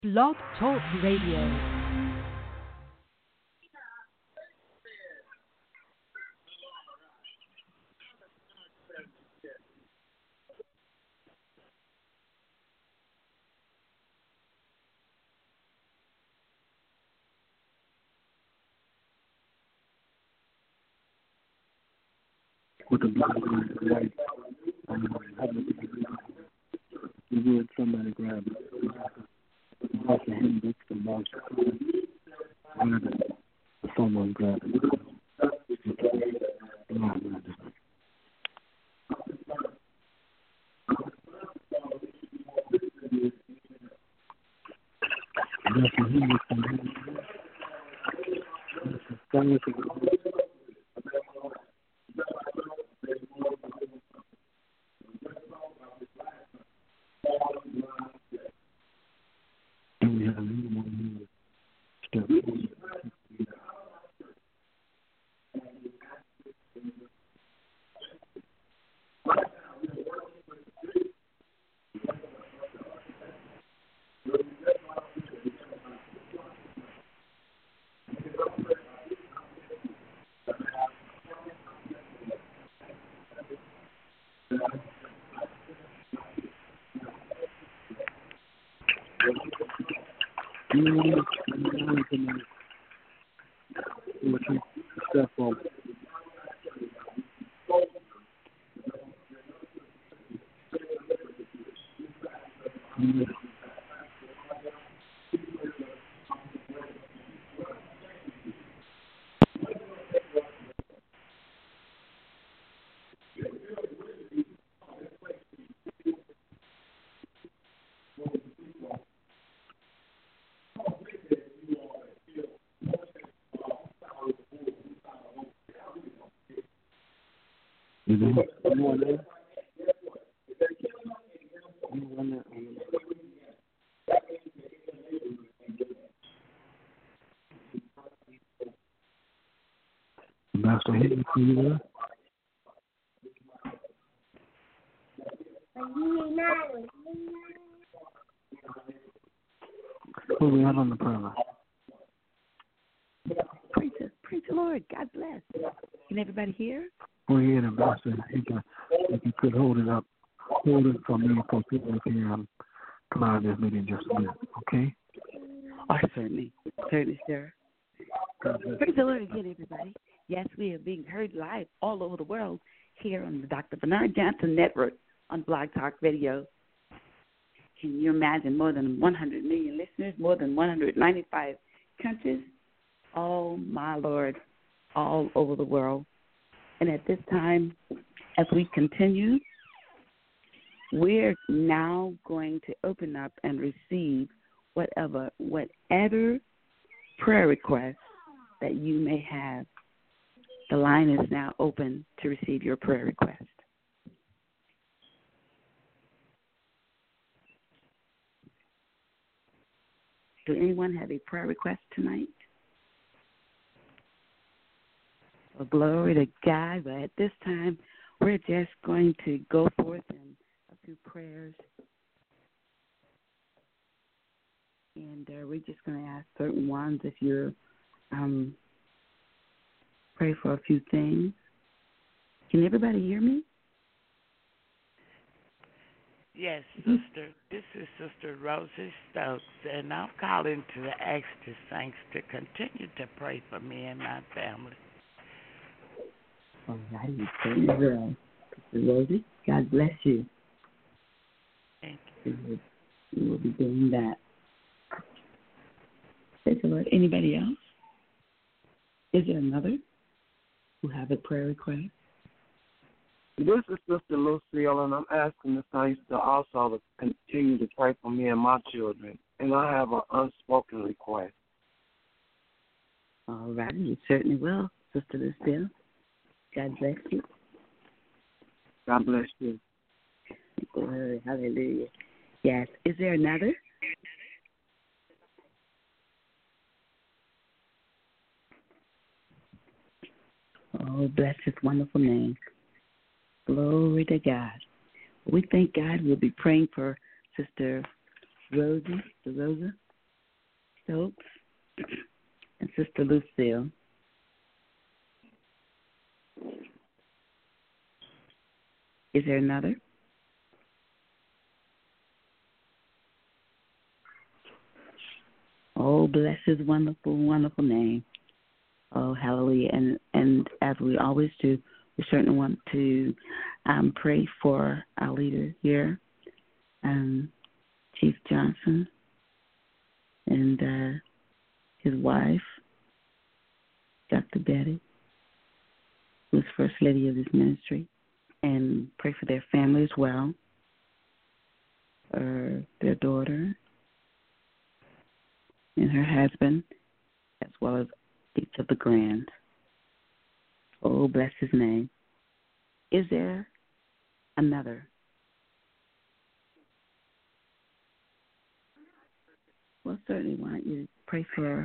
Blog Talk Radio. With the blood of the light, you would somebody grab it. That's the hymn, that's the most grab it. Someone grab it. That's the hymn, that's the Master Henry, are you there? Who we have on the prayer line? Praise the Lord. God bless. Can everybody hear? We're here, Ambassador. If you could hold it for me for people to hear. I'm come out of this meeting just a minute, okay? Oh, certainly, sir. Praise the Lord again, everybody. Yes, we are being heard live all over the world here on the Dr. Bernard Johnson Network on Blog Talk Radio. Can you imagine more than 100 million listeners, more than 195 countries? Oh, my Lord, all over the world. And at this time, as we continue, we're now going to open up and receive whatever prayer requests that you may have. The line is now open to receive your prayer request. Do anyone have a prayer request tonight? Well, glory to God. But at this time, we're just going to go forth in a few prayers. And we're just going to ask certain ones if you're pray for a few things. Can everybody hear me? Yes, sister. This is Sister Rosie Stokes, and I'm calling to ask the saints to continue to pray for me and my family. All right, you certainly will. Sister Rosie, God bless you. Thank you. We will be doing that. Praise the Lord. Anybody else? Is there another who have a prayer request? This is Sister Lucille, and I'm asking the saints to also continue to pray for me and my children. And I have an unspoken request. All right, you certainly will, Sister Lucille. God bless you. God bless you. Glory, hallelujah. Yes. Is there another? Oh, bless his wonderful name. Glory to God. We thank God. We'll be praying for Sister Rosa. Stokes and Sister Lucille. Is there another? Oh, bless his wonderful, wonderful name. Oh, hallelujah. And as we always do, we certainly want to pray for our leader here, Chief Johnson, and his wife, Dr. Betty, who's First Lady of this ministry, and pray for their family as well, their daughter and her husband, as well as each of the grands. Oh, bless his name. Is there another? Well, certainly why don't you pray for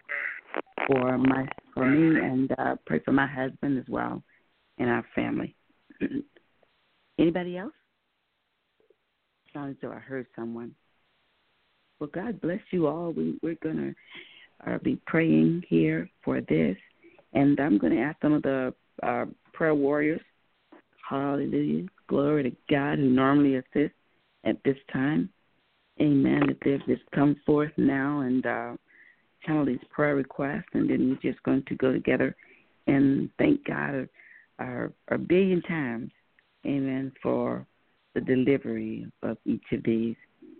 me and pray for my husband as well and our family. Anybody else? Sounds as though I heard someone. Well, God bless you all. We're going to be praying here for this. And I'm going to ask some of the prayer warriors, hallelujah, glory to God, who normally assist at this time. Amen. That they've just come forth now and channel these prayer requests. And then we're just going to go together and thank God a billion times, amen, for the delivery of each of these.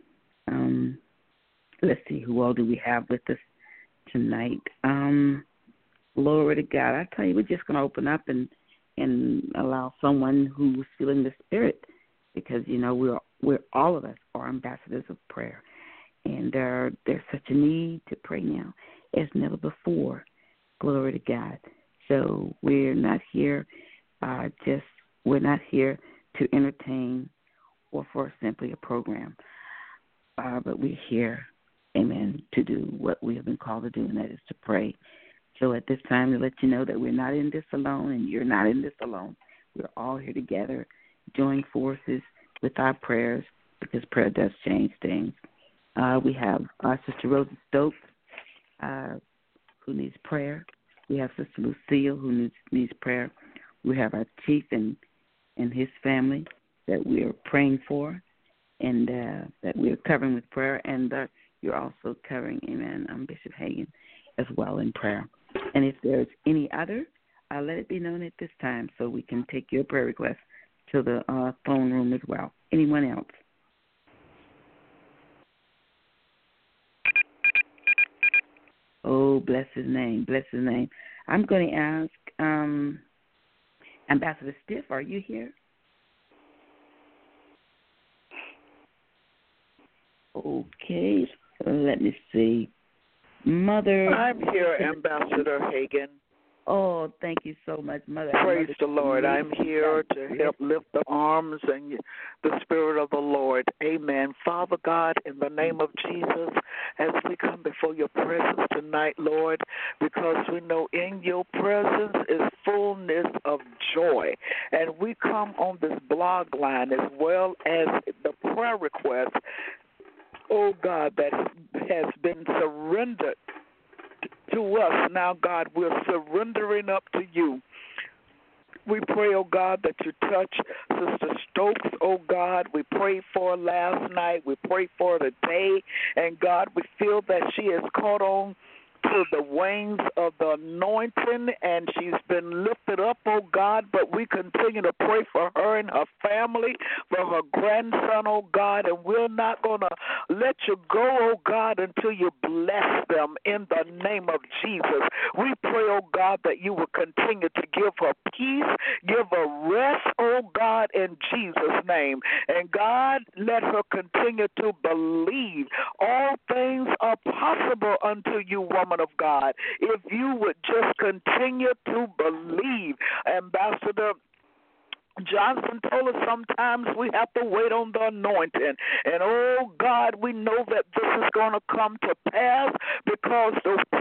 Let's see, who all do we have with us tonight? Glory to God. I tell you, we're just going to open up and allow someone who's feeling the Spirit, because, you know, we're all of us are ambassadors of prayer. And there's such a need to pray now as never before. Glory to God. So we're not here we're not here to entertain or for simply a program, but we're here, amen, to do what we have been called to do, and that is to pray. So at this time, to let you know that we're not in this alone, and you're not in this alone. We're all here together, join forces with our prayers, because prayer does change things. We have our Sister Rosa Stokes, who needs prayer. We have Sister Lucille, who needs prayer. We have our chief and his family that we are praying for, and that we are covering with prayer. And you're also covering, amen, Bishop Hagan as well in prayer. And if there's any other, let it be known at this time so we can take your prayer request to the phone room as well. Anyone else? Oh, bless his name. Bless his name. I'm going to ask Ambassador Stiff, are you here? Okay, let me see. Mother. I'm here, Ambassador Hagan. Oh, thank you so much, Mother. Praise the Lord. I'm here to help lift the arms and the Spirit of the Lord. Amen. Father God, in the name of Jesus, as we come before your presence tonight, Lord, because we know in your presence is fullness of joy. And we come on this blog line as well as the prayer request, oh God, that has been surrendered to us. Now, God, we're surrendering up to you. We pray, oh God, that you touch Sister Stokes, oh God. We prayed for her last night. We prayed for her today. And, God, we feel that she has caught on to the wings of the anointing, and she's been lifted up, oh God, but we continue to pray for her and her family, for her grandson, oh God, and we're not going to let you go, oh God, until you bless them in the name of Jesus. We pray, oh God, that you will continue to give her peace, give her rest, oh God, in Jesus' name. And God, let her continue to believe all things are possible unto you, woman of God. If you would just continue to believe. Ambassador Johnson told us sometimes we have to wait on the anointing. And, oh, God, we know that this is going to come to pass because those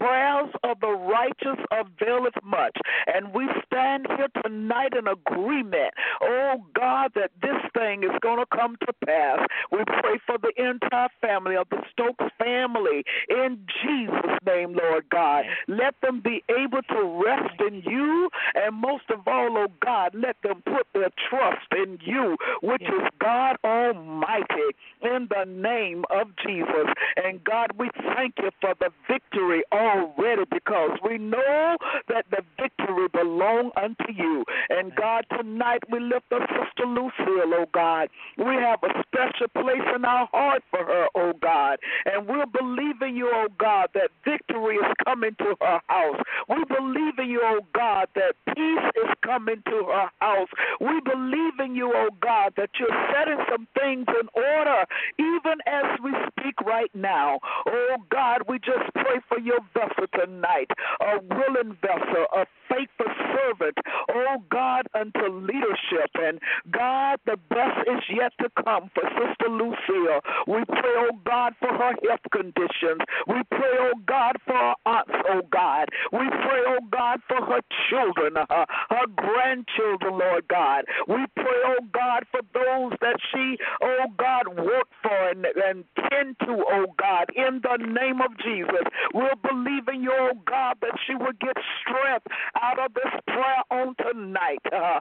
prayers of the righteous availeth much. And we stand here tonight in agreement, oh God, that this thing is going to come to pass. We pray for the entire family of the Stokes family in Jesus' name, Lord God. Let them be able to rest in you, and most of all, oh God, let them put their trust in you, which is God Almighty, in the name of Jesus. And God, we thank you for the victory already, because we know that the victory belongs unto you. And God, tonight we lift up Sister Lucille, oh God. We have a special place in our heart for her, oh God. And we're believing you, oh God, that victory is coming to her house. We believe in you, oh God, that peace is coming to her house. We believe in you, oh God, that you're setting some things in order, even as we speak right now. Oh God, we just pray for your vessel tonight, a willing vessel, a faithful servant, oh God, unto leadership. And God, the best is yet to come for Sister Lucille. We pray, oh God, for her health conditions. We pray, oh God, for her aunts, oh God. We pray, oh God, for her children, her grandchildren, Lord God. We pray, oh God, for those that she, oh God, worked for and tend to, oh God, in the name of Jesus. We're believing you, oh God, that she will get strength out of this prayer on tonight.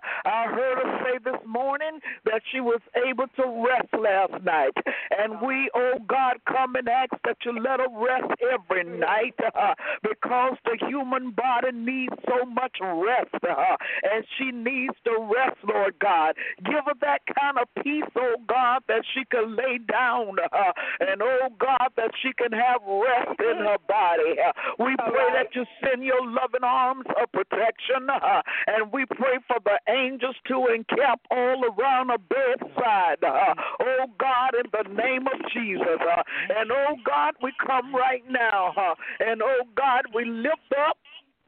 I heard her say this morning that she was able to rest last night. And we, oh God, come and ask that you let her rest every night, because the human body needs so much rest, and she needs to rest, Lord God. Give her that kind of peace, oh God, that she can lay down, and oh God, that she can have rest in her body. We pray that you send your loving arms of protection, and we pray for the angels to encamp all around her bedside, oh God, in the name of Jesus. And oh God, we come right now, and oh God, we lift up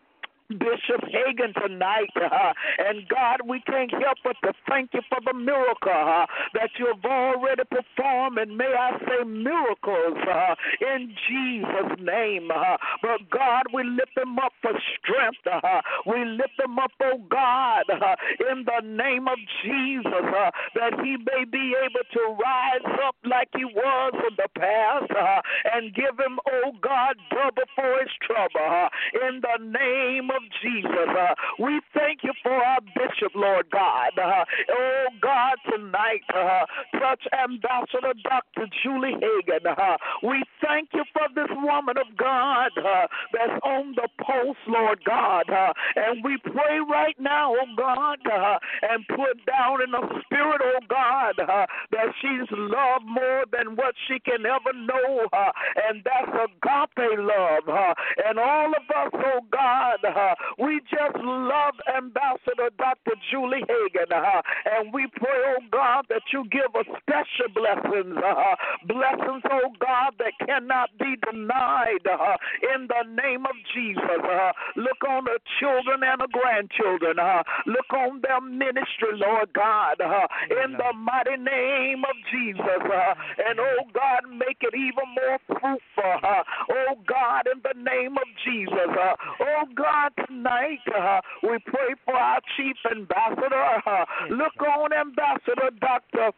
Bishop Hagan tonight, and God, we can't help but to thank you for the miracle that you have already performed, and may I say miracles in Jesus' name. But God, we lift them up for strength. We lift them up, oh God, in the name of Jesus, that he may be able to rise up like he was in the past, and give him, oh God, double for his trouble. In the name of Jesus, we thank you for our bishop, Lord God. Oh God, tonight, touch Ambassador Dr. Julie Hagan. We thank you for this woman of God that's on the post, Lord God. And we pray right now, oh God, and put down in the spirit, oh God, that she's loved more than what she can ever know, and that's agape love. And all of us, oh God, we just love Ambassador Dr. Julie Hagan, and we pray, oh God, that you give us special blessings, blessings, oh God, that cannot be denied, in the name of Jesus. Look on the children and the grandchildren. Look on their ministry, Lord God, in the mighty name of Jesus. And, oh God, make it even more fruitful, oh God, in the name of Jesus. Oh God, tonight we pray for our chief ambassador. Look on Ambassador Dr.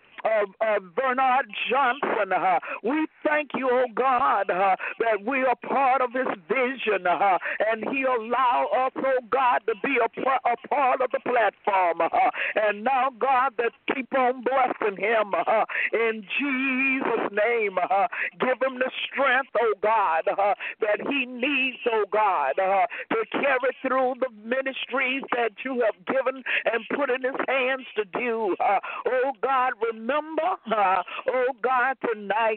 Bernard Johnson. We thank you, oh God, that we are part of his vision, and he allow us, oh God, to be a part of the platform. And now, God, that keep on blessing him in Jesus' name. Give him the strength, oh God, that he needs, oh God, to carry through the ministries that you have given and put in his hands to do. Oh God, remember, oh God, tonight,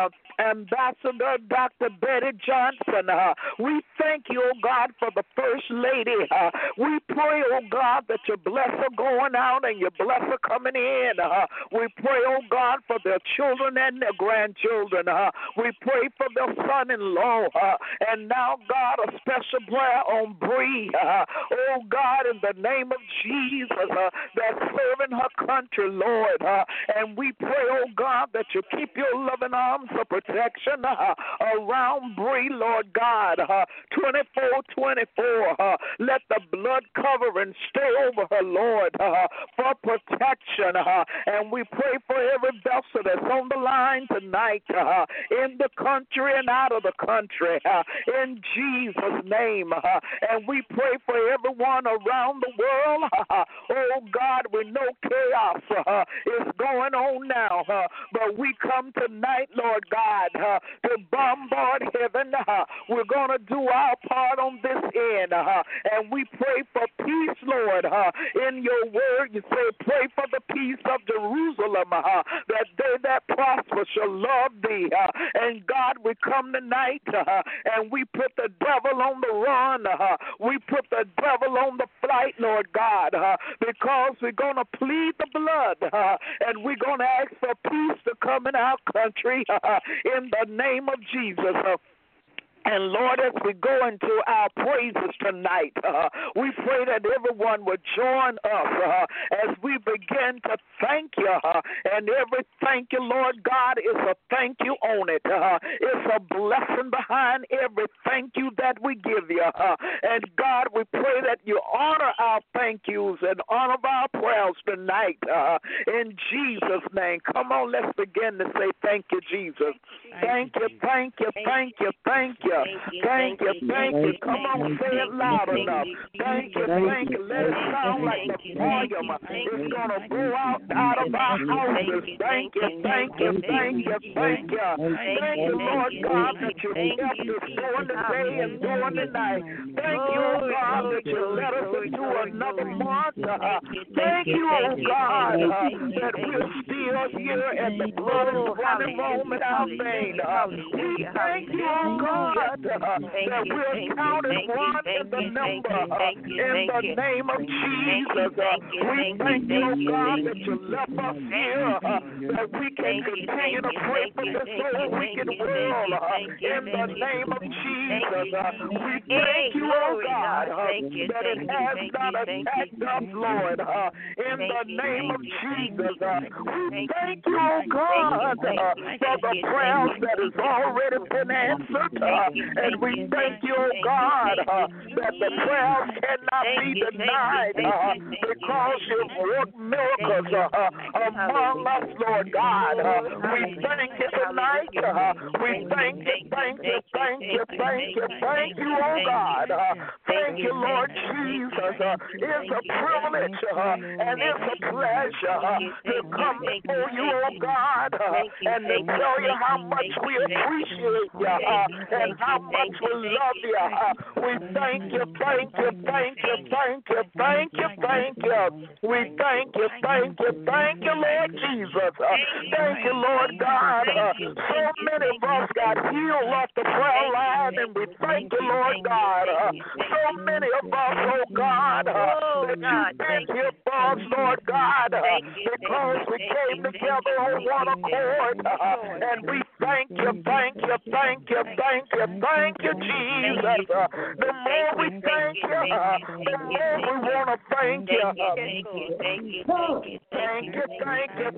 Ambassador Dr. Betty Johnson. We thank you, oh God, for the First Lady. We pray, oh God, that you bless her going out and you bless her coming in. We pray, oh God, for their children and their grandchildren. We pray for their son-in-law. And now, God, a special prayer on Bree. Oh God, in the name of Jesus, that's serving her country, Lord. And we pray, oh God, that you keep your loving arms of protection around Bree, Lord God, 24/24. Let the blood covering stay over her, Lord, for protection. And we pray for every vessel that's on the line tonight, in the country and out of the country, in Jesus' name. And we pray for everyone around the world. Oh God, we know chaos is going on now, but we come tonight, Lord God, to bombard heaven. We're going to do our part on this end, and we pray for peace, Lord. In your word, you say, pray for the peace of Jerusalem, that they that prosper shall love thee. And God, we come tonight, and we put the devil on the run. We put the devil on the flight, Lord God, because we're going to plead the blood, and we're going to ask for peace to come in our country, in the name of Jesus. And Lord, as we go into our praises tonight, we pray that everyone would join us as we begin to thank you. And every thank you, Lord God, is a thank you on it. It's a blessing behind every thank you that we give you. And God, we pray that you honor our thank yous and honor our prayers tonight. In Jesus' name. Come on, let's begin to say thank you, Jesus. Thank you, thank you, thank you, thank you. Thank you, thank you. Come on, say it loud enough. Thank you, thank you. Let it sound like the volume is going to go out of our houses. Thank you, thank you, thank you, thank you. Thank you, Lord God, that you kept us during the day and during the night. Thank you, oh God, that you let us into another month. Thank you, oh God, that we're still here and the blood is running warm in our veins. We thank you, oh God, that we're counted one in the number in the name of Jesus. We thank you, oh God, that you left us here, that we can continue to pray for this whole wicked world in the name of Jesus. We thank you, oh God, that it has not attacked us, Lord, in the name of Jesus. We thank you, oh God, for the prayers that has already been answered. And we thank you, oh God, that the prayers cannot be denied because you've worked miracles among us, Lord God. We thank you tonight. We thank you, thank you, thank you, thank you, thank you, oh God. Thank you, Lord Jesus. It's a privilege and it's a pleasure to come before you, oh God, and to tell you how much we appreciate you and how much we love you. We thank you, thank you, thank you, thank you, thank you, thank you. We thank you, thank you, thank you, Lord Jesus. Thank you, Lord God. So many of us got healed off the prayer line, and we thank you, Lord God. So many of us, oh God, that you've been here for us, Lord God, because we came together on one accord, and we thank you, thank you, thank you, thank you, thank you, Jesus. The more we thank you, the more we want to thank you. Thank you, thank you, thank you.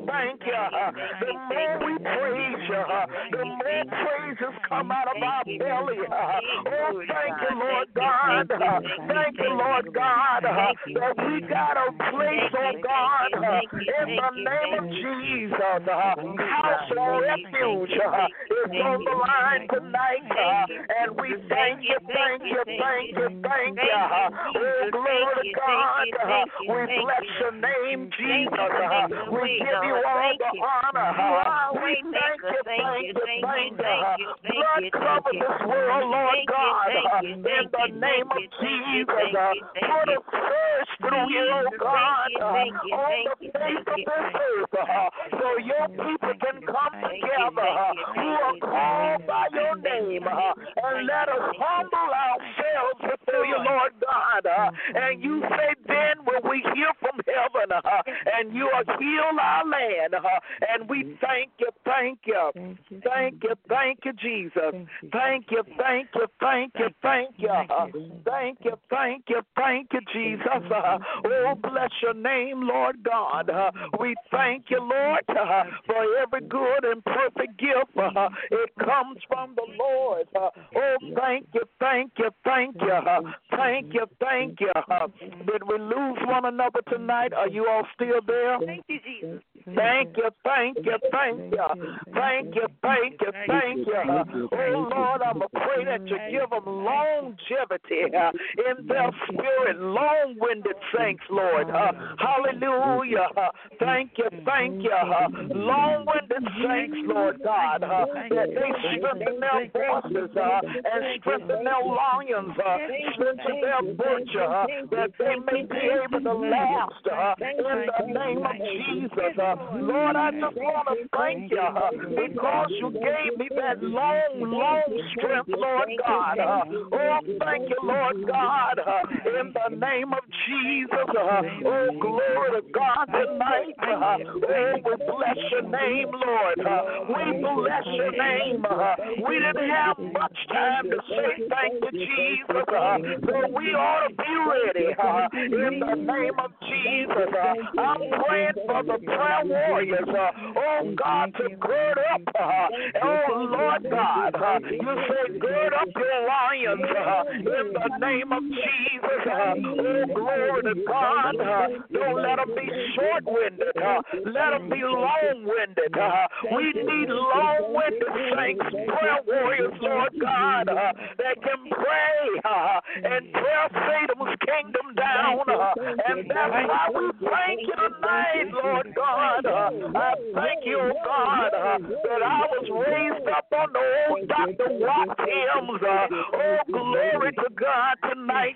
The more we praise you, the more praises come out of our belly. Oh, thank you, Lord God. Thank you, Lord God, that we got a place, oh God, in the name of Jesus. House of refuge is on the line tonight, and we thank you, thank you, thank you, thank you. Oh, glory to God. We bless your name, Jesus. We give you all the honor. We thank you, thank you, thank you. Blood cover this world, Lord God, in the name of Jesus. Put a surge through you, oh God, on the face of this earth, so your people can come together who are called by your name, and let us humble ourselves before you, Lord God. And you say then when we hear from heaven, and you will heal our land, and we thank you, thank you. Thank you, thank you, Jesus. Thank you, thank you, thank you, thank you. Thank you, thank you, thank you, Jesus. Oh, bless your name, Lord God. We thank you, Lord, for every good and perfect gift. It comes from the Lord. Oh, thank you, thank you, thank you. Thank you, thank you. Did we lose one another tonight? Are you all still there? Thank you, Jesus. Thank you, thank you, thank you. Thank you, thank you, thank you. Oh, Lord, I'm going to pray that you give them longevity in their spirit, long-winded saints, Lord. Hallelujah. Thank you, thank you. Long-winded saints, Lord God, that they strengthen their voices and strengthen their lions, strengthen their butcher, that they may be able to last in the name of Jesus. Lord, I just want to thank you because you gave me that long strength, Lord God. Oh, thank you, Lord God, in the name of Jesus. Oh, glory to God tonight. Oh, we bless your name, Lord. We bless your name. We didn't have much time to say thank you, Jesus, but we ought to be ready in the name of Jesus. I'm praying for the prayer warriors, oh God, to gird up, oh Lord God, you say gird up your lions in the name of Jesus. Oh, glory to God. Don't let them be short-winded. Let them be long-winded. We need long-winded saints, prayer warriors, Lord God, that can pray and tear Satan's kingdom down. And that's why we thank you tonight, Lord God. I thank you, oh God, that I was raised up on the old Dr. Watt hymns. Oh, glory to God tonight.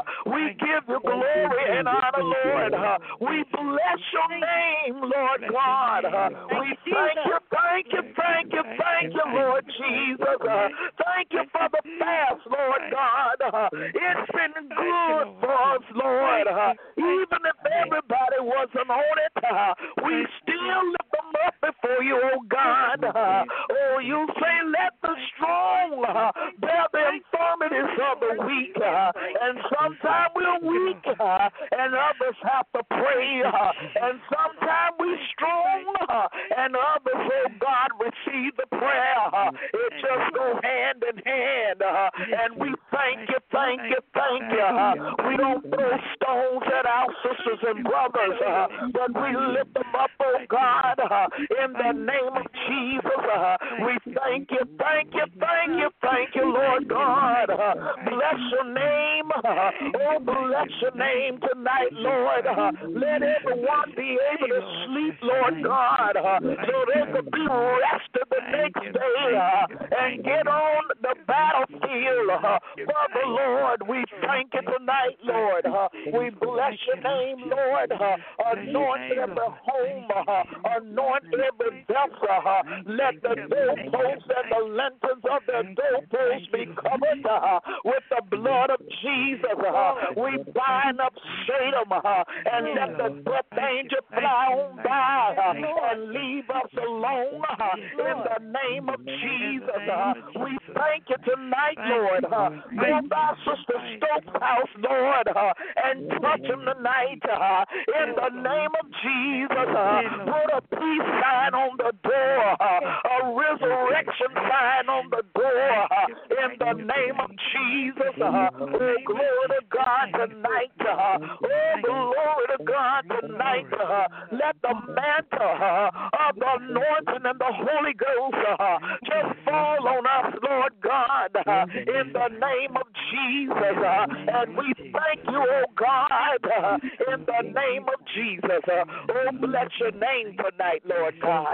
We give you glory and honor, Lord. We bless your name, Lord God. We thank you, thank you, thank you, thank you, Lord Jesus. Thank you for the fast, Lord God. It's been good for us, Lord. Even if everybody wasn't on it, we still lift them up before you, oh God. Oh, you say, let the strong bear the infirmities of the weak. And sometimes we're weak, and others have to pray. And sometimes we're strong, and others, oh God, receive the prayer. It just goes hand in hand. And we thank you, thank you, thank you. We don't throw stones at our sisters and brothers, but we lift them up, oh God, in the name of Jesus. We thank you, thank you, thank you, thank you, Lord God. Bless your name. Oh, bless your name tonight, Lord. Let everyone be able to sleep, Lord God, so they could be rested the next day and get on the battlefield for the Lord. We thank you tonight, Lord. We bless your name, Lord. Anoint every home, anoint every vessel. Let the doorposts and the lanterns of the doorposts be covered with the blood of Jesus. We bind up Satan and let the death angel fly on by and leave us alone in the name of Jesus. We thank you tonight, Lord. Go by Sister Stokes' house, Lord, and touch him tonight in the name of Jesus. Put a peace sign on the door, a resurrection sign on the door in the name of Jesus. Oh, glory to God tonight. Oh, glory to God tonight. Let the mantle of the anointing and the Holy Ghost just fall on us, Lord God, in the name of Jesus. And we thank you, oh God, in the name of Jesus. Oh, bless your name tonight, Lord God.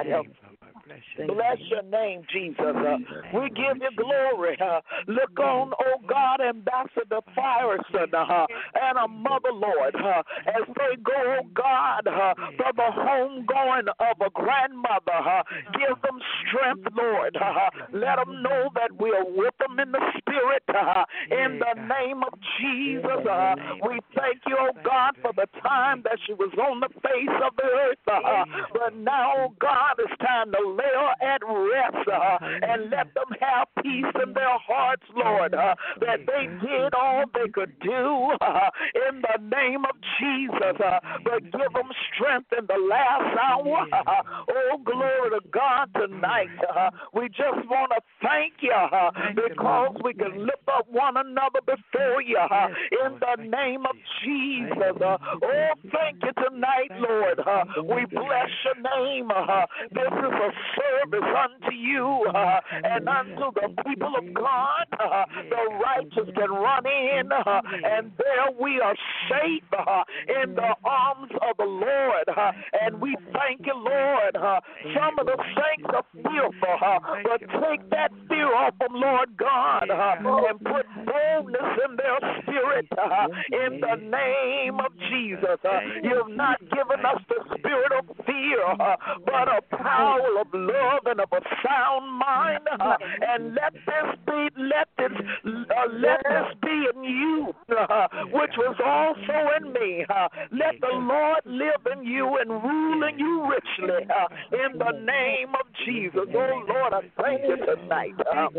Bless your name, Jesus. We give you glory. Look on, oh God, Ambassador Firestone and a mother, Lord, as they go, God, for the homegoing of a grandmother. Give them strength, Lord. Let them know that we are with them in the spirit. In the name of Jesus, we thank you, oh God, for the time that she was on the face of the earth. But now, oh God, it's time to lay her at rest and let them have peace in their hearts, Lord, that they did all they could do in the name of Jesus. But give them strength in the last hour. Oh, glory to God tonight. We just want to thank you because we can lift up one another before you in the name of Jesus. Oh, thank you tonight, Lord. We bless your name. This is a service unto you and unto the people of God. The righteous can run in, and there we are safe in the arms of the Lord. And we thank you, Lord. Some of the saints are fearful, but take that fear off them, Lord God, and put boldness in their spirit in the name of Jesus. You've not given us the spirit of fear, but a power of love and of a sound mind. And let this be in you, which was also in me. Let the Lord live in you and rule in you richly in the name of Jesus. Oh Lord, I thank you tonight.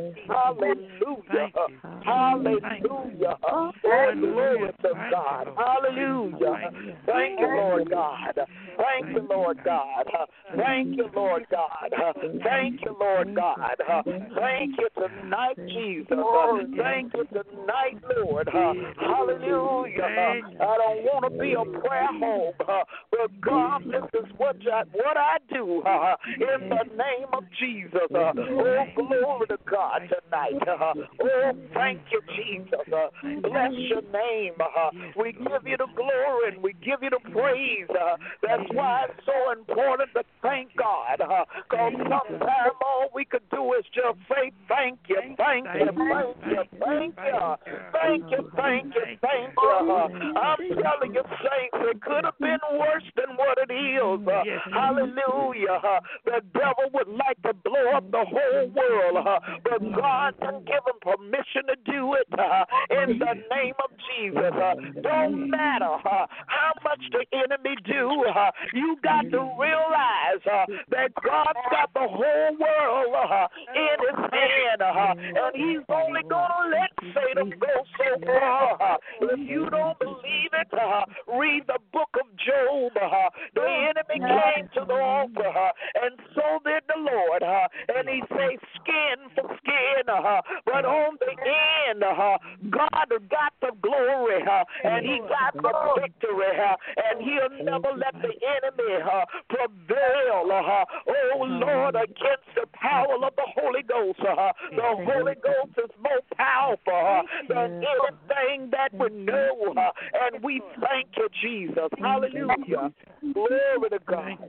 Hallelujah. Hallelujah. Oh, glory to God. Hallelujah. Thank you, Lord God. Thank you, Lord God. Thank you, Lord God. Thank you, Lord God. Thank you tonight, Jesus. Thank you tonight, Lord. Hallelujah. I don't want to be a prayer home, but God, this is what I do in the name of Jesus. Oh, glory to God tonight. Oh, thank you, Jesus. Bless your name. We give you the glory and we give you the praise. That's why it's so important to thank God. Because sometimes all we could do is just say thank you, thank you, thank you, thank you, thank you, thank you, thank you. I'm telling you, saints, it could have been worse than what it is. Hallelujah. The devil would like to blow up the whole world, but God didn't give him permission to do it in the name of Jesus. Don't matter how much the enemy do, you got to realize that God's got the whole world in his hand, and he's only going to let Satan go so far. If you don't believe it, read the book of Job. The enemy came to the altar, and so did the Lord, and he said skin for skin, but on the end, God got the glory, and he got the victory, and he'll never let the enemy prevail, oh Lord, against the power of the Holy Ghost. The Holy Ghost is more powerful than anything that we know, and we thank you, Jesus. Hallelujah. Glory to God.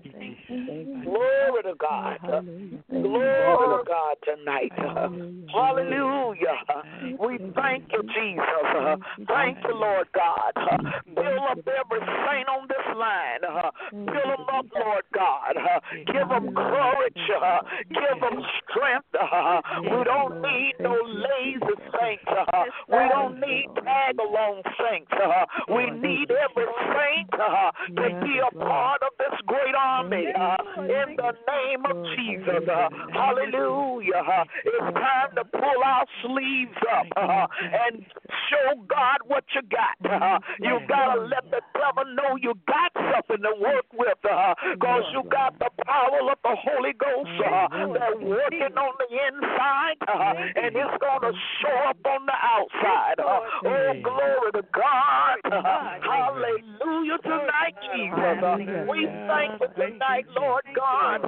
Glory to God. Glory to God tonight. Hallelujah. We thank you, Jesus. Thank you, Lord God. Build up every saint on this line. Build them up, Lord God. Give them courage. Give them strength. We don't need no lazy saints. We don't need tag-along saints. We need every saint to be a part of this great army in the name of Jesus. Hallelujah. It's time to pull our sleeves up and show God what you got. You got to let the devil know you got something to work with because you got the power of the Holy Ghost that's working on the inside and it's going to show up on the outside. Oh, glory to God. Hallelujah tonight, Jesus. We thankful tonight, Lord God.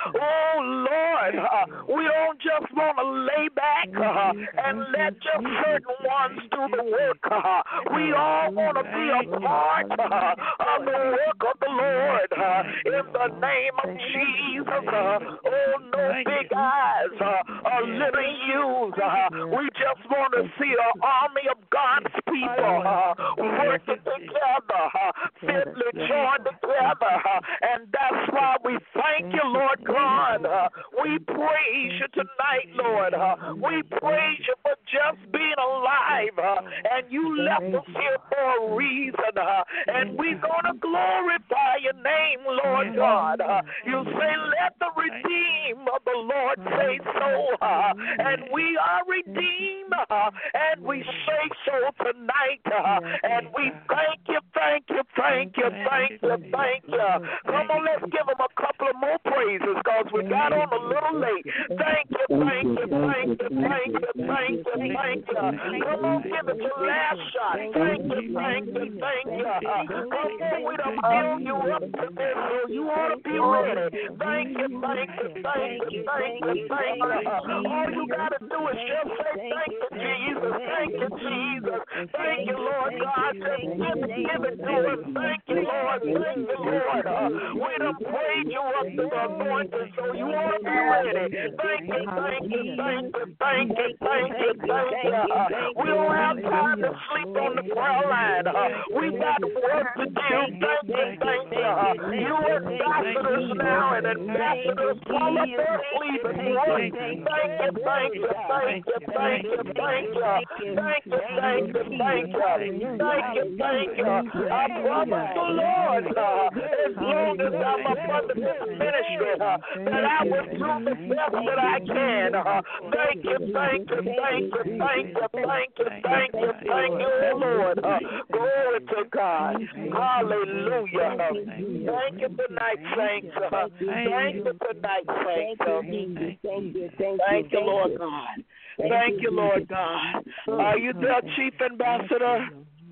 Oh, Lord, we don't just want to lay back and let just certain ones do the work. We all want to be a part of the work of the Lord in the name of Jesus. Oh, no big eyes are little U's. We just want to see an army of God's people working together, fitly joined together, and that's why we thank you, Lord God. We praise you tonight, Lord. We praise you for just being alive, and you left us here for a reason, and we're going to glorify your name, Lord God. You say, let the redeemed of the Lord say so, and we are redeemed, and we say so tonight, and we thank you, thank you, thank you, thank you, thank you. Come on, let's give them a couple of more praises, because we got on a little late. Thank you, thank you, thank you, thank you, thank you, thank you. Come on, give it your last shot. Thank you, thank you, thank you. Come on, we done build you up to this, so you ought to be ready. Thank you, thank you, thank you, thank you, thank you. All you got to do is just say thank you, Jesus. Thank you, Jesus. Thank you, Lord God. Just give it to us. Thank you, Lord. Thank you, Lord. We done prayed you up to the anointing, so you ought to be ready. Thank you, thank you, thank you, thank you, thank you, thank you. We don't have time to sleep on the prayer line. We got work to do. Thank you, thank you. You ambassadors now and ambassadors pull up their sleep and work. Thank you, thank you, thank you, thank you, thank you. Thank you, thank you, thank you. Thank you, thank you. I promise the Lord, as long as I'm up under this ministry, that I will do the best that I can. Thank you, thank you, thank you, thank you, thank you, thank you, thank you, oh Lord. Glory to God. Hallelujah. Thank you tonight, saints. Thank you tonight, saints. Thank you, Lord God. Thank you, Lord God. Are you there, Chief Ambassador?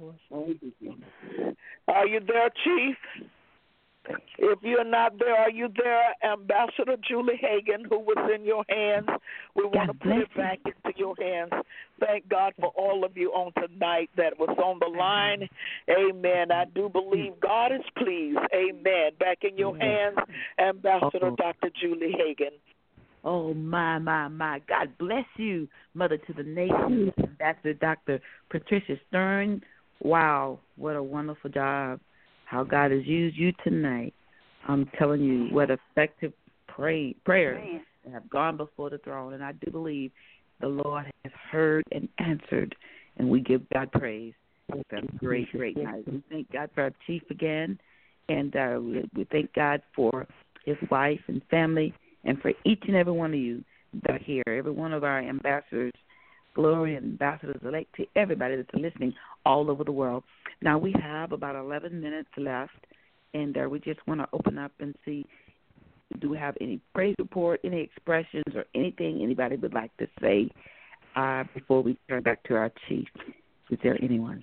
Are you there, Chief? If you're not there, are you there, Ambassador Julie Hagan, who was in your hands? We want to put it back into your hands. Thank God for all of you on tonight that was on the line. Amen. I do believe God is pleased. Amen. Back in your hands, Ambassador Dr. Julie Hagan. Oh, my. God bless you, Mother to the Nation, Ambassador Dr. Patricia Stern. Wow, what a wonderful job. How God has used you tonight. I'm telling you, what effective prayers have gone before the throne. And I do believe the Lord has heard and answered, and we give God praise. It's a great, great night. We thank God for our chief again, and we thank God for his wife and family, and for each and every one of you that are here, every one of our ambassadors, glory and ambassadors-elect, to everybody that's listening all over the world. Now, we have about 11 minutes left, and we just want to open up and see, do we have any praise report, any expressions, or anything anybody would like to say before we turn back to our chief? Is there anyone?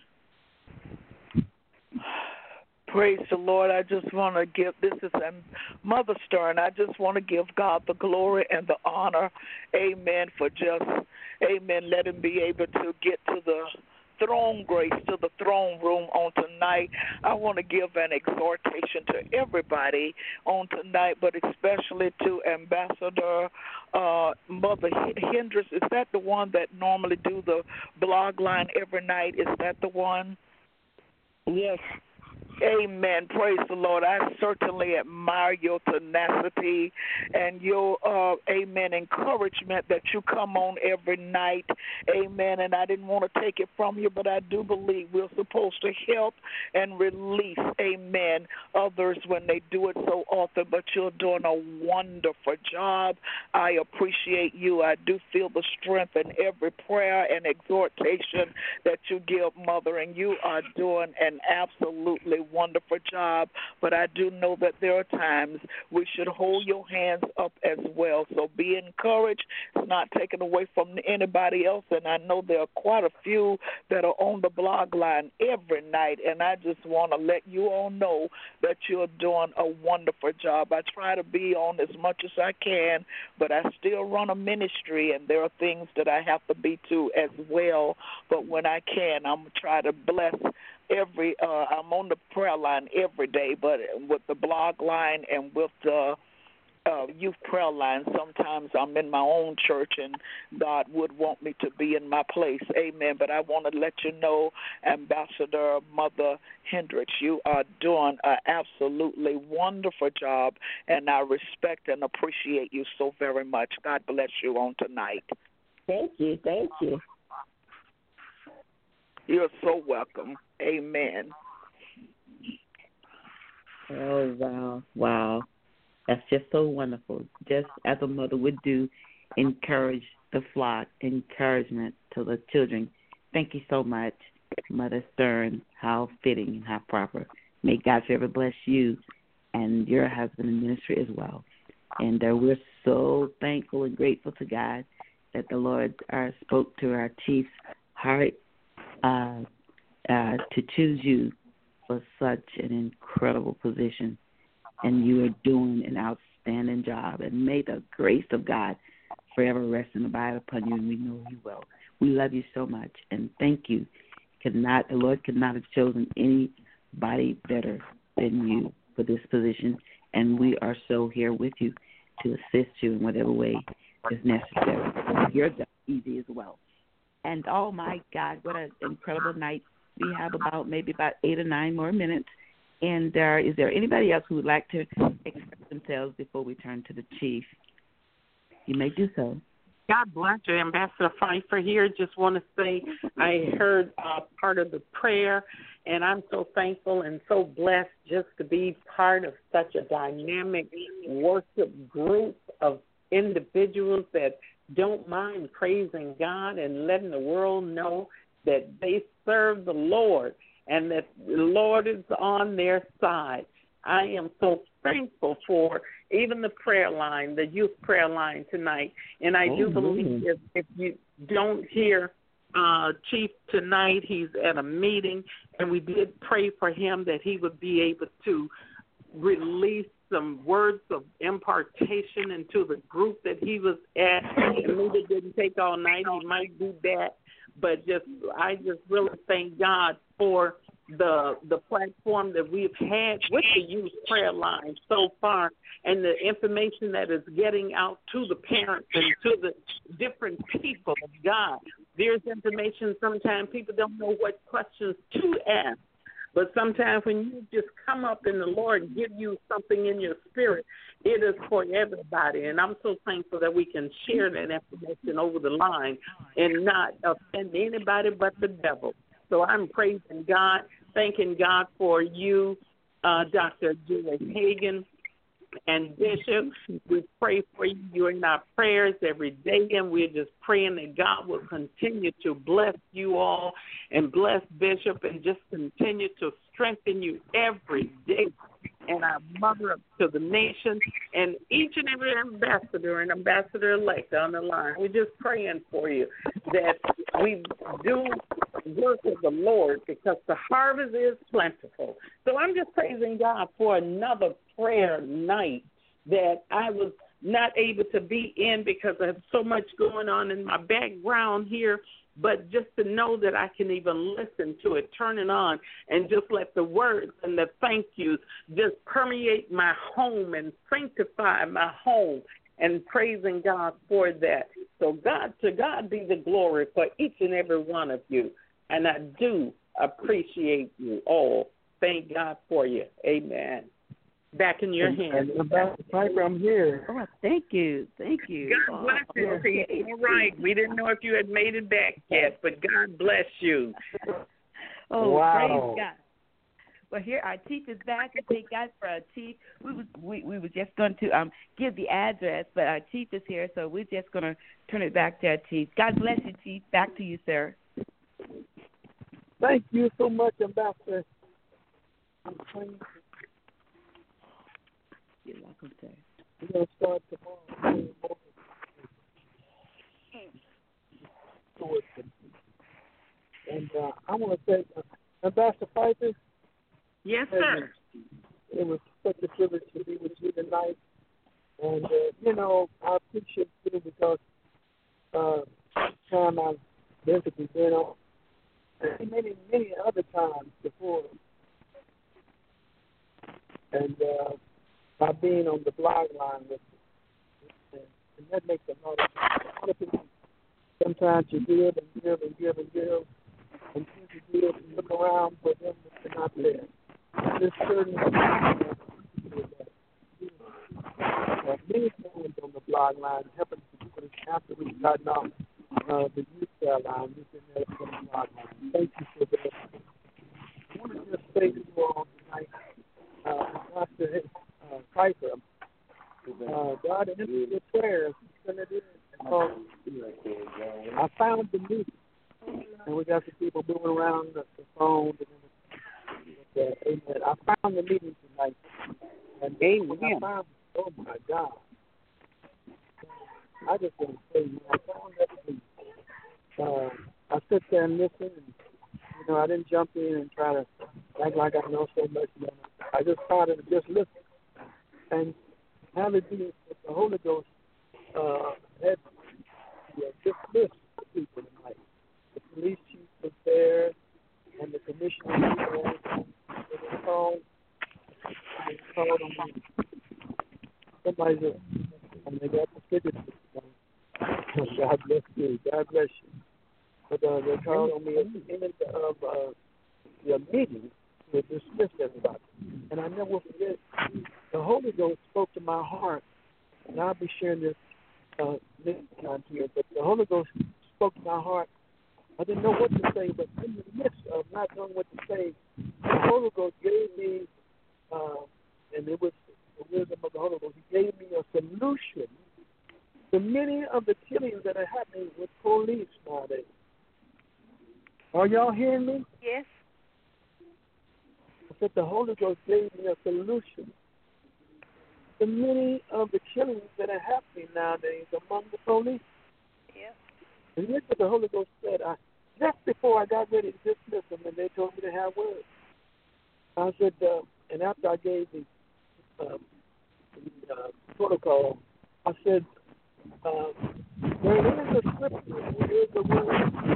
Praise the Lord. I just want to give, this is Mother Stern, I just want to give God the glory and the honor, amen, for just, amen, let him be able to get to the throne grace, to the throne room on tonight. I want to give an exhortation to everybody on tonight, but especially to Ambassador Mother Hendricks. Is that the one that normally do the blog line every night? Is that the one? Yes. Amen. Praise the Lord. I certainly admire your tenacity and your, amen, encouragement that you come on every night. Amen. And I didn't want to take it from you, but I do believe we're supposed to help and release, amen, others when they do it so often. But you're doing a wonderful job. I appreciate you. I do feel the strength in every prayer and exhortation that you give, Mother, and you are doing an absolutely wonderful job. But I do know that there are times we should hold your hands up as well. So be encouraged. It's not taken away from anybody else. And I know there are quite a few that are on the blog line every night. And I just want to let you all know that you're doing a wonderful job. I try to be on as much as I can, but I still run a ministry, and there are things that I have to be to as well. But when I can, I'm try to bless I'm on the prayer line every day, but with the blog line and with the youth prayer line, sometimes I'm in my own church, and God would want me to be in my place. Amen. But I want to let you know, Ambassador Mother Hendricks, you are doing an absolutely wonderful job, and I respect and appreciate you so very much. God bless you on tonight. Thank you. Thank you. You're so welcome. Amen. Oh, wow. Wow. That's just so wonderful. Just as a mother would do, encourage the flock, encouragement to the children. Thank you so much, Mother Stern. How fitting and how proper. May God forever bless you and your husband in ministry as well. And we're so thankful and grateful to God that the Lord spoke to our chief's heart to choose you for such an incredible position. And you are doing an outstanding job. And may the grace of God forever rest and abide upon you, and we know you will. We love you so much, and thank you. The Lord could not have chosen anybody better than you for this position, and we are so here with you to assist you in whatever way is necessary. Your job is easy as well. And, oh, my God, what an incredible night. We have maybe about 8 or 9 more minutes. And is there anybody else who would like to express themselves before we turn to the chief? You may do so. God bless you, Ambassador Pfeiffer here. Just want to say I heard part of the prayer, and I'm so thankful and so blessed just to be part of such a dynamic worship group of individuals that don't mind praising God and letting the world know that they serve the Lord and that the Lord is on their side. I am so thankful for even the prayer line, the youth prayer line tonight. And I do believe if you don't hear Chief tonight, he's at a meeting, and we did pray for him that he would be able to release some words of impartation into the group that he was at. And maybe it didn't take all night. He might do that. But I just really thank God for the platform that we've had with the youth prayer line so far, and the information that is getting out to the parents and to the different people of God. There's information sometimes people don't know what questions to ask. But sometimes when you just come up and the Lord give you something in your spirit, it is for everybody. And I'm so thankful that we can share that information over the line and not offend anybody but the devil. So I'm praising God, thanking God for you, Dr. Julie Hagan and Bishop. We pray for you. You're in our prayers every day, and we're just praying that God will continue to bless you all and bless Bishop and just continue to strengthen you every day. And our mother up to the nation and each and every ambassador and ambassador-elect on the line. We're just praying for you that we do work with the Lord because the harvest is plentiful. So I'm just praising God for another prayer night that I was not able to be in because I have so much going on in my background here. But just to know that I can even listen to it, turn it on, and just let the words and the thank yous just permeate my home and sanctify my home, and praising God for that. So to God be the glory for each and every one of you. And I do appreciate you all. Thank God for you. Amen. Back in your hands. And Ambassador Piper, I'm here. Oh, thank you. Thank you. God bless you. All right. We didn't know if you had made it back yet, but God bless you. Oh, wow. Praise God. Well, here our chief is back, and thank God for our chief. We were just going to give the address, but our chief is here, so we're just going to turn it back to our chief. God bless you, chief. Back to you, sir. Thank you so much, Ambassador You're welcome, sir. We're going to start tomorrow. And I want to thank Ambassador Pfeiffer. Yes, sir. It was such a privilege to be with you tonight. And, I appreciate you because time I've basically been on many other times before. And by being on the blog line with you. And that makes a lot of people. Sometimes you give and give and give and give. And since you give and look around for them, they're not there. This certain many things on the blog line helping people after we started off the youth cell line. We've been there for the blog line. Thank you for that. I want to just say to you all tonight, Dr. Pfeiffer, God answered your prayers. He's going to do it. I found the meeting, and we got some people moving around the phone. Amen. I found the meeting tonight, and I found, oh my God, I just want to say, I found that meeting. I sit there and listen, and I didn't jump in and try to act like I know so much. I just started to just listen, and hallelujah, the Holy Ghost had dismissed people tonight. The police chief was there, and the commissioner was there. They called on me. Somebody just, and they got the figure. God bless you. God bless you. But they called on me at the end of the meeting to dismiss everybody. And I never forget, the Holy Ghost spoke to my heart, and I'll be sharing this next time here, but the Holy Ghost spoke to my heart. I didn't know what to say, but in the midst of not knowing what to say, the Holy Ghost gave me, and it was the wisdom of the Holy Ghost, He gave me a solution to many of the killings that are happening with police nowadays. Are y'all hearing me? Yes. I said the Holy Ghost gave me a solution to many of the killings that are happening nowadays among the police. Yep. And here's what the Holy Ghost said. Just before I got ready to dismiss them, and they told me to have words, I said, and after I gave the protocol, I said, there is a scripture, there is a word.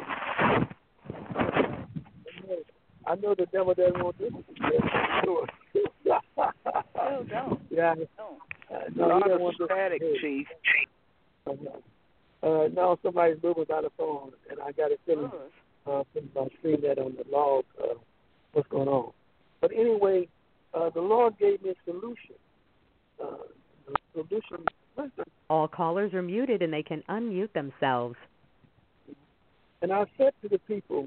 I know the devil doesn't want this. Sure. No, don't. Yeah. No, he don't want static, Chief. No, somebody's moving by the phone, and I got a feeling since I seen that on the log, what's going on. But anyway, the Lord gave me a solution. The solution. All callers are muted, and they can unmute themselves. And I said to the people,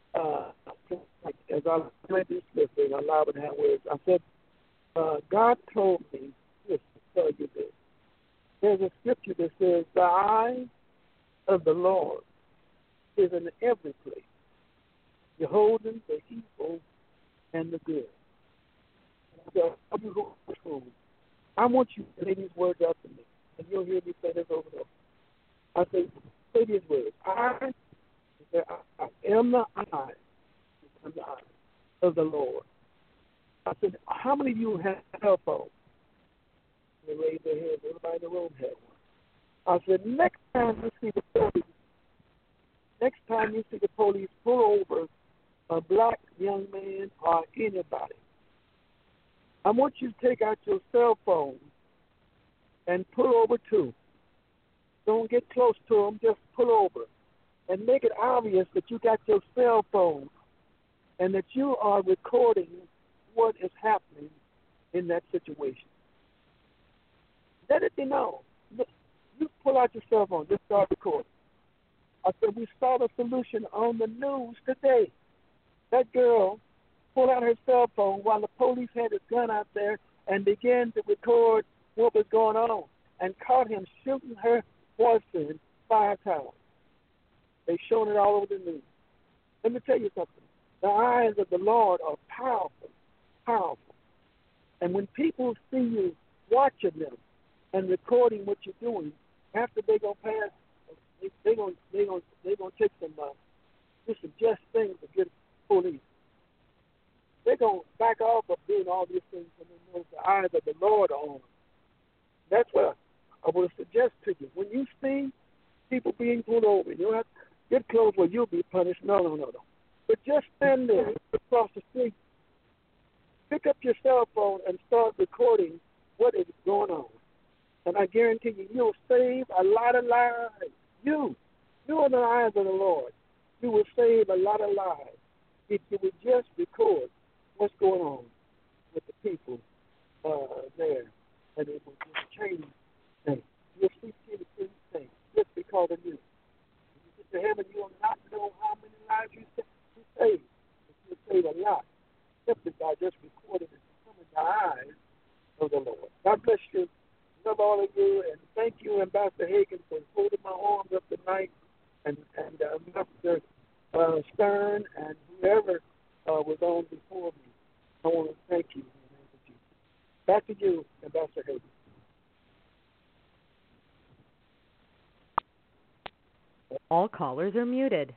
as I read this scripture, I allowed to have words. I said, God told me this to tell you this. There's a scripture that says, the eye of the Lord is in every place, beholding the evil and the good. So, I want you to say these words after me, and you'll hear me say this over and over. I say these words. I am the eye. I'm the eye of the Lord. I said, how many of you have cell phones? They raised their hands. Everybody in the room had one. I said, next time you see the police pull over a black young man or anybody, I want you to take out your cell phone and pull over too. Don't get close to them. Just pull over and make it obvious that you got your cell phone and that you are recording what is happening in that situation. Let it be known. You pull out your cell phone. Just start recording. I said, we saw the solution on the news today. That girl pulled out her cell phone while the police had his gun out there and began to record what was going on and caught him shooting her boyfriend 5 times. They showing it all over the news. Let me tell you something. The eyes of the Lord are powerful. powerful. And when people see you watching them and recording what you're doing, after they're gonna pass, they're gonna take some suggest things against police. They're gonna back off of doing all these things when they know the eyes of the Lord are on them. That's what I would suggest to you. When you see people being pulled over, you don't have to get close where you'll be punished. No. But just stand there across the street, pick up your cell phone and start recording what is going on. And I guarantee you, you'll save a lot of lives. You in the eyes of the Lord, you will save a lot of lives if you would just record what's going on with the people there. And it will just change things. You'll see things just because of you. When you get to heaven, you will not know how many lives you saved. You'll save a lot simply by just recording it from the eyes of the Lord. God bless you. Love all of you, and thank you, Ambassador Hagan, for holding my arms up tonight, and Ambassador Stern, and whoever was on before me. I want to thank you in the name of Jesus. Back to you, Ambassador Hagan. All callers are muted.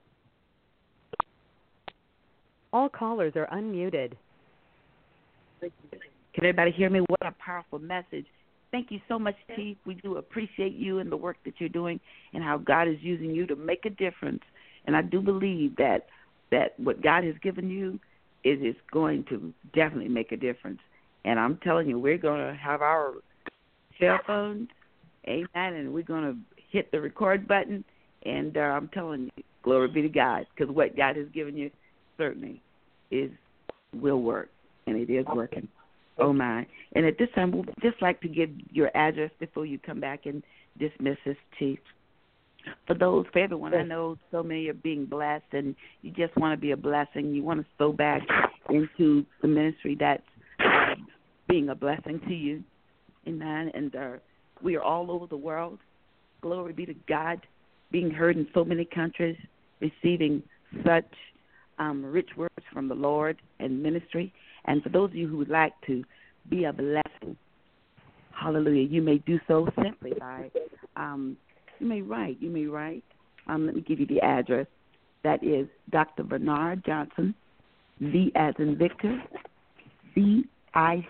All callers are unmuted. Thank you. Can everybody hear me? What a powerful message. Thank you so much, Chief. We do appreciate you and the work that you're doing and how God is using you to make a difference. And I do believe that what God has given you is going to definitely make a difference. And I'm telling you, we're going to have our cell phones, amen, and we're going to hit the record button. And I'm telling you, glory be to God, because what God has given you certainly will work, and it is working. Oh, my. And at this time, we'd just like to give your address before you come back and dismiss us, Chief. For everyone, I know so many are being blessed, and you just want to be a blessing. You want to sow back into the ministry that's being a blessing to you. Amen. And we are all over the world. Glory be to God, being heard in so many countries, receiving such rich words from the Lord and ministry. And for those of you who would like to be a blessing, hallelujah, you may do so simply by, you may write. Let me give you the address. That is Dr. Bernard Johnson, V as in Victor, V-E-R-N-A-R-D,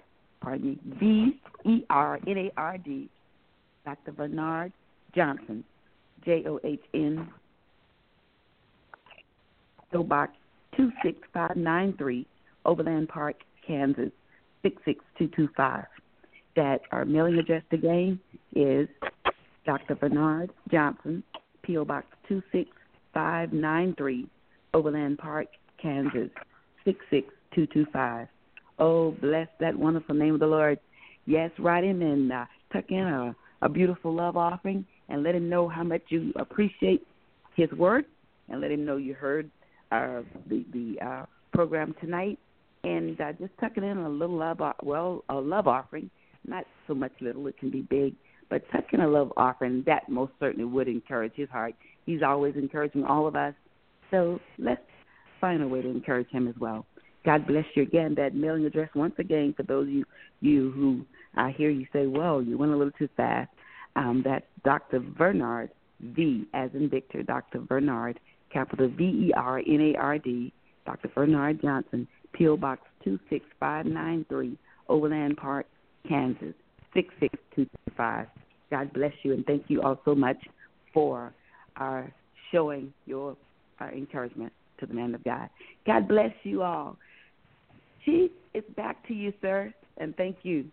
Dr. Bernard Johnson, John, PO Box 26593, Overland Park, Kansas, 66225. That our mailing address again is Dr. Bernard Johnson, P.O. Box 26593, Overland Park, Kansas, 66225. Oh, bless that wonderful name of the Lord. Yes, write him and tuck in a beautiful love offering and let him know how much you appreciate his word, and let him know you heard the program tonight. And just tucking in a little love offering, not so much little, it can be big, but tucking a love offering, that most certainly would encourage his heart. He's always encouraging all of us, so let's find a way to encourage him as well. God bless you again. That mailing address, once again, for those of you who I hear you say, well, you went a little too fast, that's Dr. Bernard, V as in Victor, Dr. Bernard, capital V-E-R-N-A-R-D, Dr. Bernard Johnson, P.O. Box 26593, Overland Park, Kansas, 66225. God bless you, and thank you all so much for showing your encouragement to the man of God. God bless you all. Chief, it's back to you, sir, and thank you.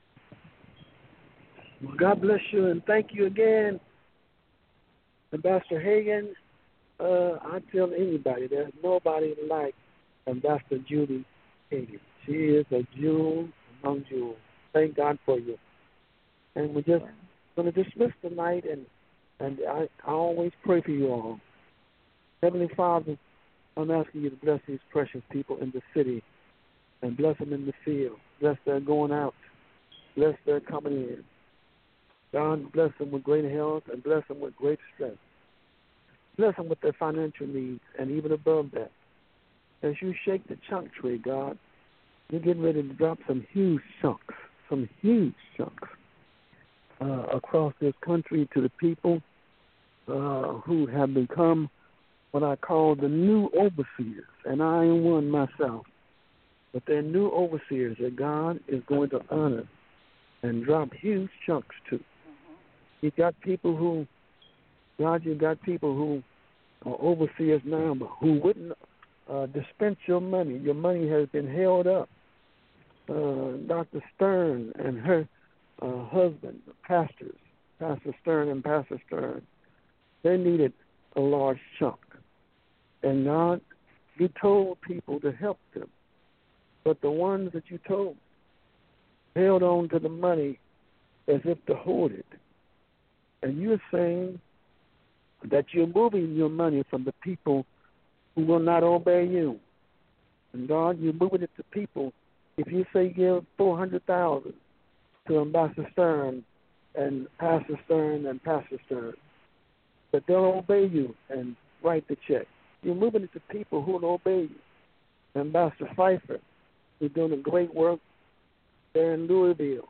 Well, God bless you, and thank you again, Ambassador Hagan. I tell anybody, there's nobody like Ambassador Judy Hagan. She is a jewel among jewels. Thank God for you. And we're just going to dismiss tonight, and I always pray for you all. Heavenly Father, I'm asking you to bless these precious people in the city and bless them in the field. Bless their going out. Bless their coming in. God, bless them with great health and bless them with great strength. Bless them with their financial needs and even above that. As you shake the chunk tree, God, You're getting ready to drop some huge chunks across this country to the people who have become what I call the new overseers, and I am one myself. But they're new overseers that God is going to honor and drop huge chunks to. You've got people who are overseers now, but who wouldn't dispense your money. Your money has been held up. Dr. Stern and her husband, pastors, Pastor Stern and Pastor Stern, they needed a large chunk. And God, you told people to help them. But the ones that you told held on to the money as if to hoard it. And you're saying that you're moving your money from the people who will not obey you. And God, you're moving it to people. If you say give $400,000 to Ambassador Stern and Pastor Stern and Pastor Stern, that they'll obey you and write the check. You're moving it to people who will obey you. Ambassador Pfeiffer is doing a great work there in Louisville.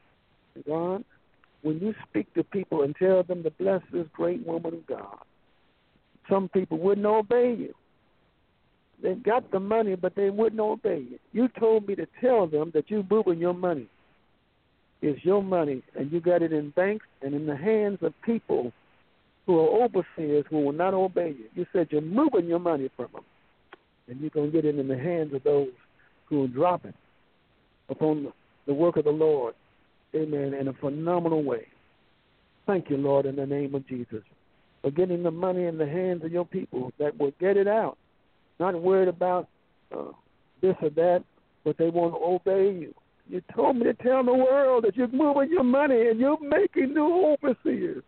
God, when you speak to people and tell them to bless this great woman of God, some people wouldn't obey you. They've got the money, but they wouldn't obey you. You told me to tell them that you're moving your money. It's your money, and you got it in banks and in the hands of people who are overseers who will not obey you. You said you're moving your money from them, and you're going to get it in the hands of those who will drop it upon the work of the Lord, amen, in a phenomenal way. Thank you, Lord, in the name of Jesus, for getting the money in the hands of your people that will get it out, not worried about this or that, but they won't obey you. You told me to tell the world that you're moving your money and you're making new overseers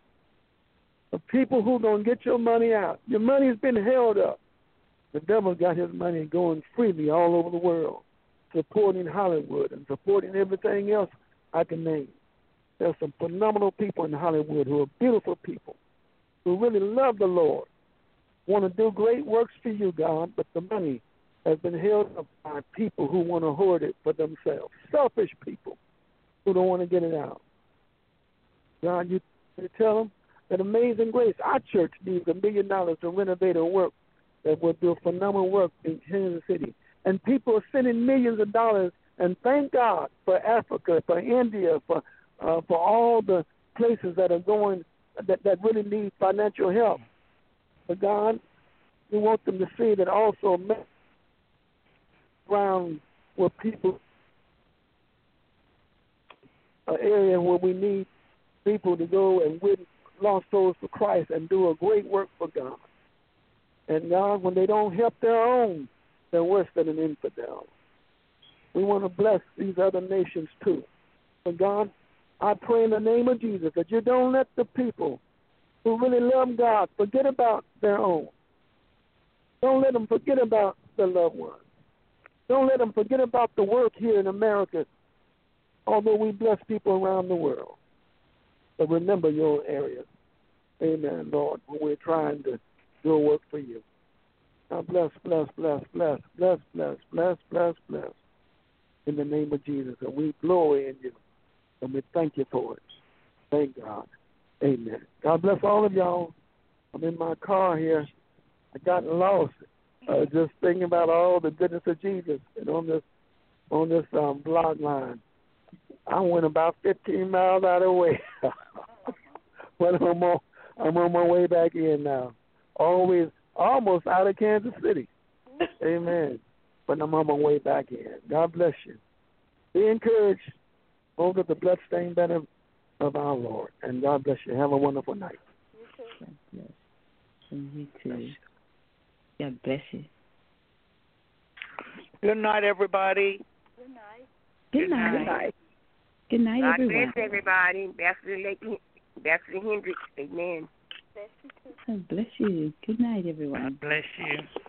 of people who are going to get your money out. Your money's been held up. The devil got his money going freely all over the world, supporting Hollywood and supporting everything else I can name. There's some phenomenal people in Hollywood who are beautiful people, who really love the Lord, want to do great works for you, God, but the money has been held up by people who want to hoard it for themselves, selfish people who don't want to get it out. God, you tell them that Amazing Grace, our church needs $1 million to renovate a work that will do phenomenal work in Kansas City. And people are sending millions of dollars, and thank God for Africa, for India, for all the places that are going, that really need financial help. But God, we want them to see that also around where people, an area where we need people to go and win lost souls for Christ and do a great work for God. And God, when they don't help their own, they're worse than an infidel. We want to bless these other nations too. But God, I pray in the name of Jesus that you don't let the people who really love God forget about their own. Don't let them forget about their loved ones. Don't let them forget about the work here in America, although we bless people around the world. But remember your area. Amen, Lord, when we're trying to do a work for you. Now bless, bless, bless, bless, bless, bless, bless, bless, bless. In the name of Jesus. And we glory in you. And we thank you for it. Thank God. Amen. God bless all of y'all. I'm in my car here. I got lost. Just thinking about all the goodness of Jesus. And on this blog line, I went about 15 miles out of the way. But I'm on my way back in now. Almost out of Kansas City. Amen. But I'm on my way back in. God bless you. Be encouraged. Hold up the bloodstained banner of our Lord. And God bless you. Have a wonderful night. God bless. And you too. God bless you. Good night, everybody. Good night. Good night. Good night. Good night, God everyone. bless everybody. Ambassador Hendricks. Amen. Bless you too. God bless you. Good night, everyone. God bless you.